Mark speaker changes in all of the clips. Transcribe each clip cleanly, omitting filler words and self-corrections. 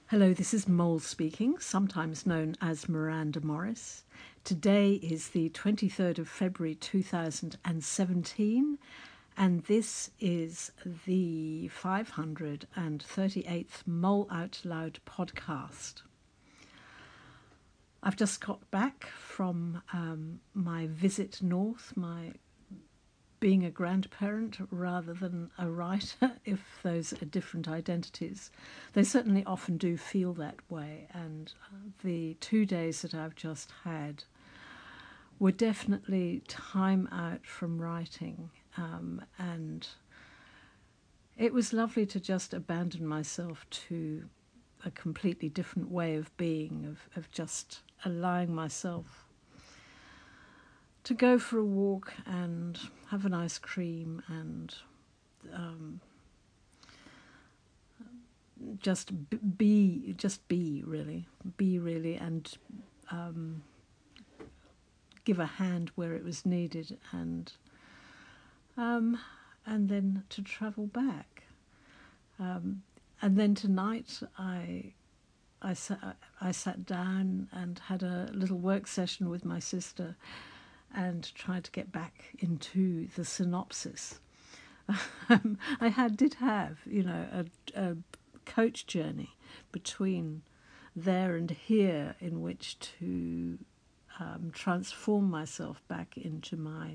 Speaker 1: Hello, this is Mole speaking, sometimes known as Miranda Morris. Today is the 23rd of February 2017, and this is the 538th Mole Out Loud podcast. I've just got back from my visit north, my being a grandparent rather than a writer, if those are different identities. They certainly often do feel that way, and the 2 days that I've just had were definitely time out from writing, and it was lovely to just abandon myself to a completely different way of being, of just allowing myself to go for a walk and have an ice cream and just be really, and give a hand where it was needed, and then to travel back, and then tonight I sat down and had a little work session with my sister and tried to get back into the synopsis. I did have, a coach journey between there and here in which to transform myself back into my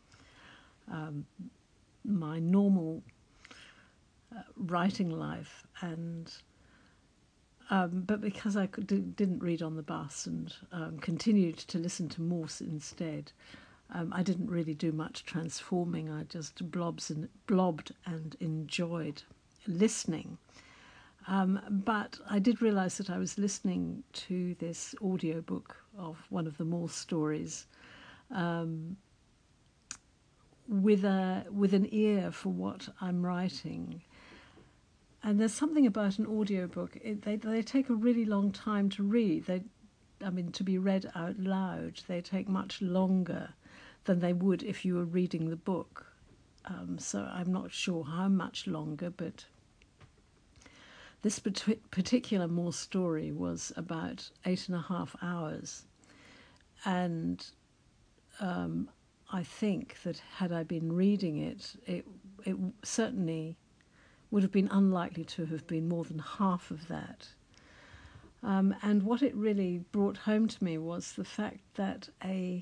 Speaker 1: normal writing life, and but because I didn't read on the bus and continued to listen to Morse instead, I didn't really do much transforming. I just blobbed and enjoyed listening. But I did realise that I was listening to this audiobook of one of the Morse stories with an ear for what I'm writing. And there's something about an audiobook. They take a really long time to read. To be read out loud, they take much longer than they would if you were reading the book. So I'm not sure how much longer, but this particular Morse story was about 8.5 hours. And I think that had I been reading it, it certainly would have been unlikely to have been more than half of that. And what it really brought home to me was the fact that a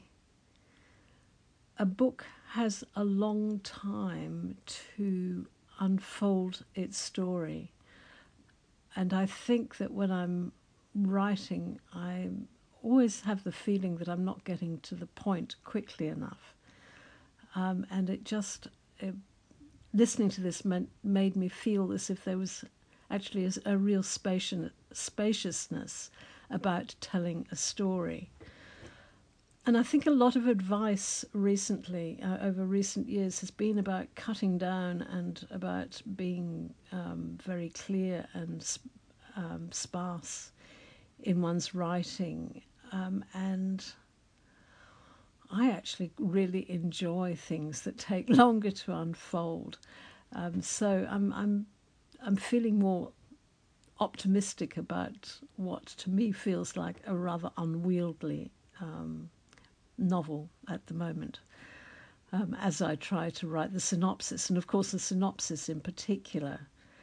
Speaker 1: book has a long time to unfold its story. And I think that when I'm writing, I always have the feeling that I'm not getting to the point quickly enough. And listening to this made me feel as if there was actually a real spaciousness about telling a story. And I think a lot of advice recently, over recent years, has been about cutting down and about being very clear and sparse in one's writing. And I actually really enjoy things that take longer to unfold. So I'm feeling more optimistic about what to me feels like a rather unwieldy novel at the moment, as I try to write the synopsis. And of course the synopsis in particular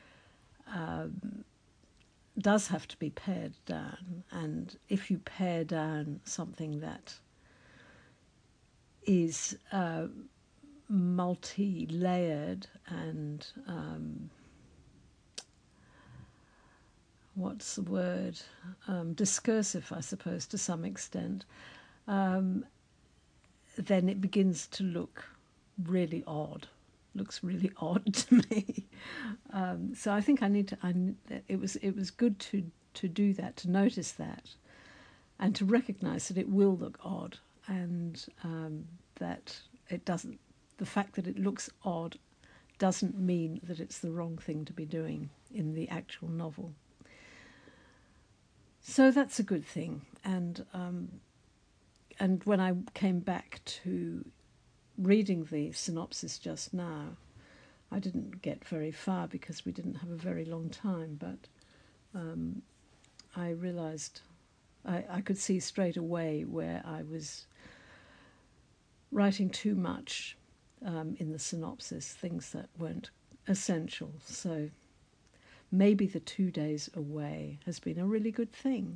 Speaker 1: does have to be pared down, and if you pare down something that is multi-layered and what's the word? Discursive, I suppose, to some extent, then it begins to look really odd. Looks really odd to me. So I think I need to. It was good to do that, to notice that, and to recognise that it will look odd, and that it doesn't. The fact that it looks odd doesn't mean that it's the wrong thing to be doing in the actual novel. So that's a good thing. And when I came back to reading the synopsis just now, I didn't get very far because we didn't have a very long time, but I realised I could see straight away where I was writing too much in the synopsis, things that weren't essential. So maybe the 2 days away has been a really good thing.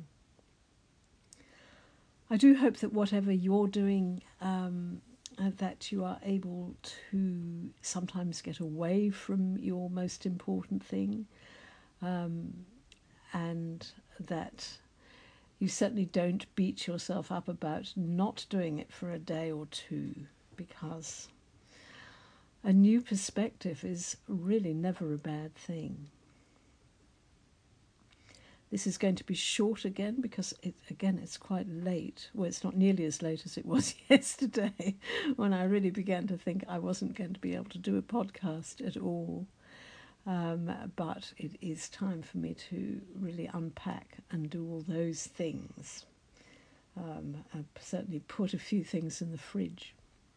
Speaker 1: I do hope that whatever you're doing, that you are able to sometimes get away from your most important thing, and that you certainly don't beat yourself up about not doing it for a day or two, because a new perspective is really never a bad thing. This is going to be short again because, it's quite late. Well, it's not nearly as late as it was yesterday when I really began to think I wasn't going to be able to do a podcast at all. But it is time for me to really unpack and do all those things. I've certainly put a few things in the fridge.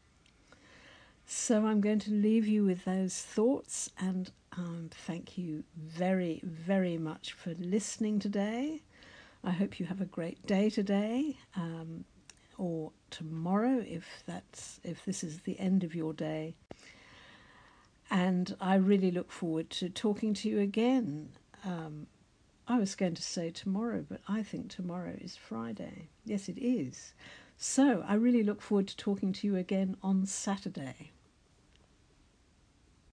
Speaker 1: So I'm going to leave you with those thoughts, and thank you very, very much for listening today. I hope you have a great day today, or tomorrow if this is the end of your day. And I really look forward to talking to you again. I was going to say tomorrow, but I think tomorrow is Friday. Yes, it is. So I really look forward to talking to you again on Saturday.